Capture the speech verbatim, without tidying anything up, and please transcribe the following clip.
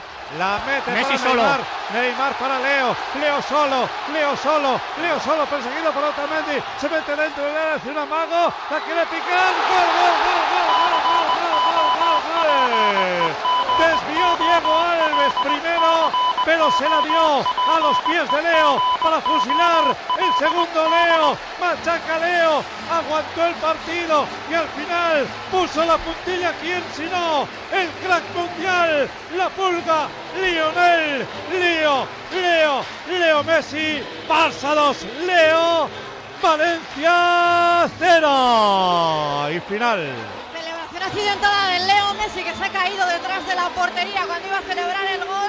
la mete Messi para solo. Neymar, Neymar para Leo, Leo solo, Leo solo, Leo solo, perseguido por Otamendi, se mete dentro del área, hace un amago, la quiere picar, gol, gol, gol, gol, gol, gol, gol, gol, gol. Desvió Diego Alves primero, pero se la dio a los pies de Leo para fusilar el segundo Leo. Machaca Leo, aguantó el partido y al final puso la puntilla. ¿Quién sino? El crack mundial, la pulga, Lionel, Leo, Leo, Leo Messi. Barça dos, Leo, Valencia cero. Y final. Celebración accidentada de Leo Messi, que se ha caído detrás de la portería cuando iba a celebrar el gol.